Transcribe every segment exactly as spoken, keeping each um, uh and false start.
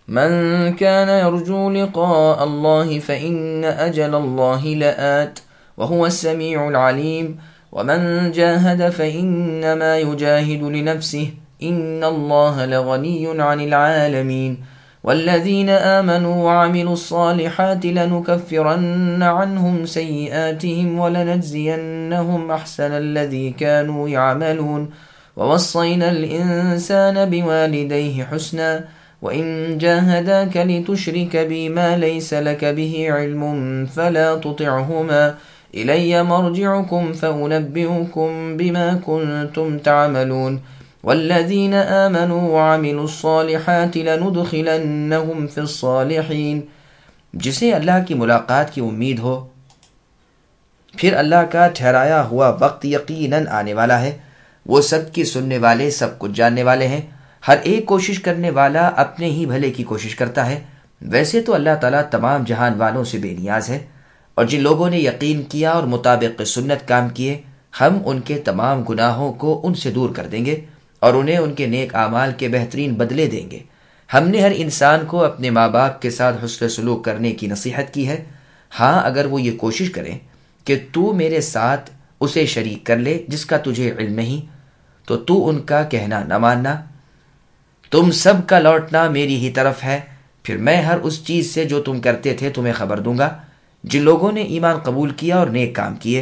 من كان يرجو لقاء الله فإن أجل الله لآت وهو السميع العليم ومن جاهد فإنما يجاهد لنفسه إن الله لغني عن العالمين والذين آمنوا وعملوا الصالحات لنكفرن عنهم سيئاتهم ولنجزينهم أحسن الذي كانوا يعملون ووصينا الإنسان بوالديه حسنا وإن جاهداك لتشرك بي ما ليس لك به علم فلا تطعهما إلي مرجعكم فأنبئكم بما كنتم تعملون والذين آمنوا وعملوا الصالحات لندخلنهم في الصالحين. جسے اللہ کی ملاقات کی امید ہو پھر اللہ کا ٹھہرایا ہوا وقت یقیناً آنے والا ہے. وہ سب کی سننے والے سب کچھ جاننے والے ہیں. ہر ایک کوشش کرنے والا اپنے ہی بھلے کی کوشش کرتا ہے. ویسے تو اللہ تعالیٰ تمام جہان والوں سے بے نیاز ہے، اور جن لوگوں نے یقین کیا اور مطابق سنت کام کیے ہم ان کے تمام گناہوں کو ان سے دور کر دیں گے اور انہیں ان کے نیک اعمال کے بہترین بدلے دیں گے. ہم نے ہر انسان کو اپنے ماں باپ کے ساتھ حسن سلوک کرنے کی نصیحت کی ہے. ہاں اگر وہ یہ کوشش کریں کہ تو میرے ساتھ اسے شریک کر لے جس کا تجھے علم نہیں، تو تو ان کا کہنا نہ ماننا. تم سب کا لوٹنا میری ہی طرف ہے، پھر میں ہر اس چیز سے جو تم کرتے تھے تمہیں خبر دوں گا. جن لوگوں نے ایمان قبول کیا اور نیک کام کیے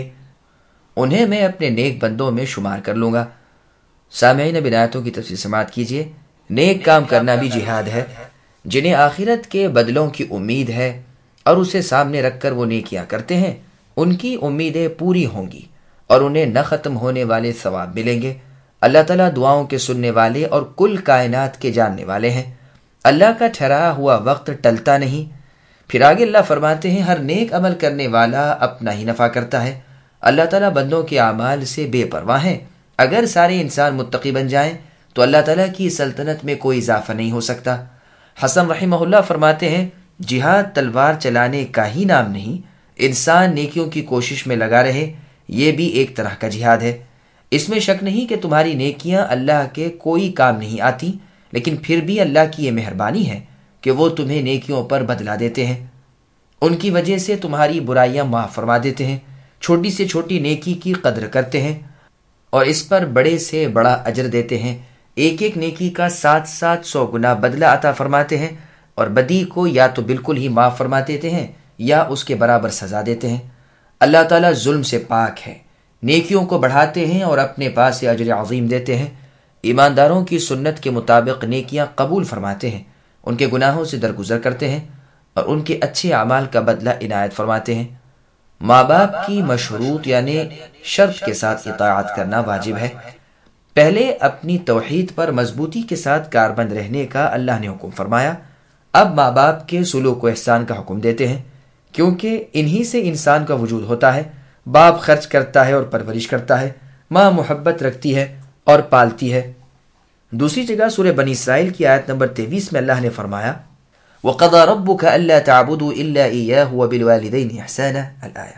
انہیں میں اپنے نیک بندوں میں شمار کر لوں گا. سامعین اب آیتوں کی تفسیر سماعت کیجیے. نیک کام کرنا بھی جہاد ہے. جنہیں آخرت کے بدلوں کی امید ہے اور اسے سامنے رکھ کر وہ نیکیاں کرتے ہیں ان کی امیدیں پوری ہوں گی اور انہیں نہ ختم ہونے والے ثواب ملیں گے. اللہ تعالیٰ دعاؤں کے سننے والے اور کل کائنات کے جاننے والے ہیں. اللہ کا ٹھہرایا ہوا وقت ٹلتا نہیں. پھر آگے اللہ فرماتے ہیں ہر نیک عمل کرنے والا اپنا ہی نفع کرتا ہے. اللہ تعالیٰ بندوں کے اعمال سے بے پرواہ ہیں. اگر سارے انسان متقی بن جائیں تو اللہ تعالیٰ کی سلطنت میں کوئی اضافہ نہیں ہو سکتا. حسن رحمہ اللہ فرماتے ہیں جہاد تلوار چلانے کا ہی نام نہیں، انسان نیکیوں کی کوشش میں لگا رہے یہ بھی ایک طرح کا جہاد ہے. اس میں شک نہیں کہ تمہاری نیکیاں اللہ کے کوئی کام نہیں آتی، لیکن پھر بھی اللہ کی یہ مہربانی ہے کہ وہ تمہیں نیکیوں پر بدلا دیتے ہیں. ان کی وجہ سے تمہاری برائیاں معاف فرما دیتے ہیں. چھوٹی سے چھوٹی نیکی کی قدر کرتے ہیں اور اس پر بڑے سے بڑا اجر دیتے ہیں. ایک ایک نیکی کا سات سات سو گنا بدلہ عطا فرماتے ہیں اور بدی کو یا تو بالکل ہی معاف فرما دیتے ہیں یا اس کے برابر سزا دیتے ہیں. اللہ تعالیٰ ظلم سے پاک ہے. نیکیوں کو بڑھاتے ہیں اور اپنے پاس سے اجر عظیم دیتے ہیں. ایمانداروں کی سنت کے مطابق نیکیاں قبول فرماتے ہیں، ان کے گناہوں سے درگزر کرتے ہیں اور ان کے اچھے اعمال کا بدلہ عنایت فرماتے ہیں. ماں باپ کی مشروط یعنی شرط کے ساتھ اطاعت کرنا واجب ہے. پہلے اپنی توحید پر مضبوطی کے ساتھ کاربند رہنے کا اللہ نے حکم فرمایا. اب ماں باپ کے سلوک و احسان کا حکم دیتے ہیں کیونکہ انہی سے انسان کا وجود ہوتا ہے. باپ خرچ کرتا ہے اور پرورش کرتا ہے، ماں محبت رکھتی ہے اور پالتی ہے. دوسری جگہ سورہ بنی اسرائیل کی آیت نمبر تیئیس میں اللہ نے فرمایا وَقَضَى رَبُّكَ أَلَّا تَعْبُدُوا إِلَّا إِيَّاهُ وَبِالْوَالِدَيْنِ إِحْسَانًا الآیہ.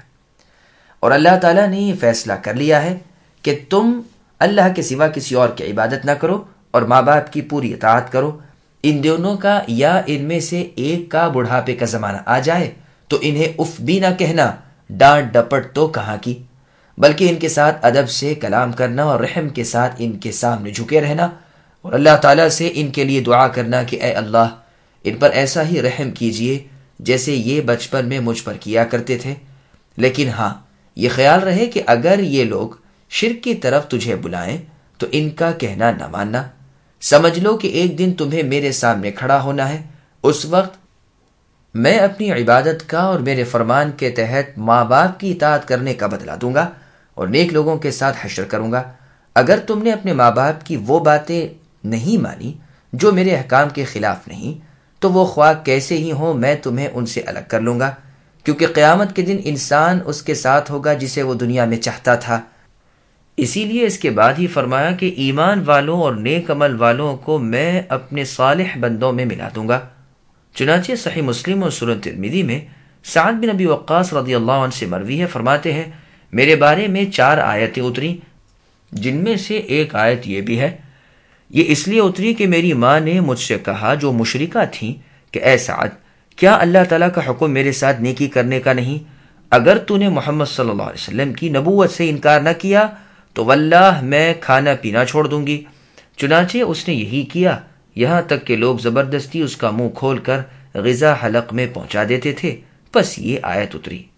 اور اللہ تعالیٰ نے یہ فیصلہ کر لیا ہے کہ تم اللہ کے سوا کسی اور کی عبادت نہ کرو اور ماں باپ کی پوری اطاعت کرو. ان دونوں کا یا ان میں سے ایک کا بڑھاپے کا زمانہ آ جائے تو انہیں اف بھی نہ کہنا، ڈانٹ ڈپٹ تو کہاں کی، بلکہ ان کے ساتھ ادب سے کلام کرنا اور رحم کے ساتھ ان کے سامنے جھکے رہنا اور اللہ تعالیٰ سے ان کے لیے دعا کرنا کہ اے اللہ ان پر ایسا ہی رحم کیجئے جیسے یہ بچپن میں مجھ پر کیا کرتے تھے. لیکن ہاں یہ خیال رہے کہ اگر یہ لوگ شرک کی طرف تجھے بلائیں تو ان کا کہنا نہ ماننا. سمجھ لو کہ ایک دن تمہیں میرے سامنے کھڑا ہونا ہے. اس وقت میں اپنی عبادت کا اور میرے فرمان کے تحت ماں باپ کی اطاعت کرنے کا بدلہ دوں گا اور نیک لوگوں کے ساتھ حشر کروں گا. اگر تم نے اپنے ماں باپ کی وہ باتیں نہیں مانی جو میرے احکام کے خلاف نہیں تو وہ خواہ کیسے ہی ہوں میں تمہیں ان سے الگ کر لوں گا، کیونکہ قیامت کے دن انسان اس کے ساتھ ہوگا جسے وہ دنیا میں چاہتا تھا. اسی لیے اس کے بعد ہی فرمایا کہ ایمان والوں اور نیک عمل والوں کو میں اپنے صالح بندوں میں ملا دوں گا. چنانچہ صحیح مسلم اور سنن ترمذی میں سعد بن ابی وقاص رضی اللہ عنہ سے مروی ہے، فرماتے ہیں میرے بارے میں چار آیتیں اتری جن میں سے ایک آیت یہ بھی ہے. یہ اس لیے اتری کہ میری ماں نے مجھ سے کہا جو مشرکہ تھیں کہ اے سعد، کیا اللہ تعالیٰ کا حکم میرے ساتھ نیکی کرنے کا نہیں؟ اگر تو نے محمد صلی اللہ علیہ وسلم کی نبوت سے انکار نہ کیا تو واللہ میں کھانا پینا چھوڑ دوں گی۔ چنانچہ اس نے یہی کیا، یہاں تک کہ لوگ زبردستی اس کا منہ کھول کر غذا حلق میں پہنچا دیتے تھے۔ پس یہ آیت اتری۔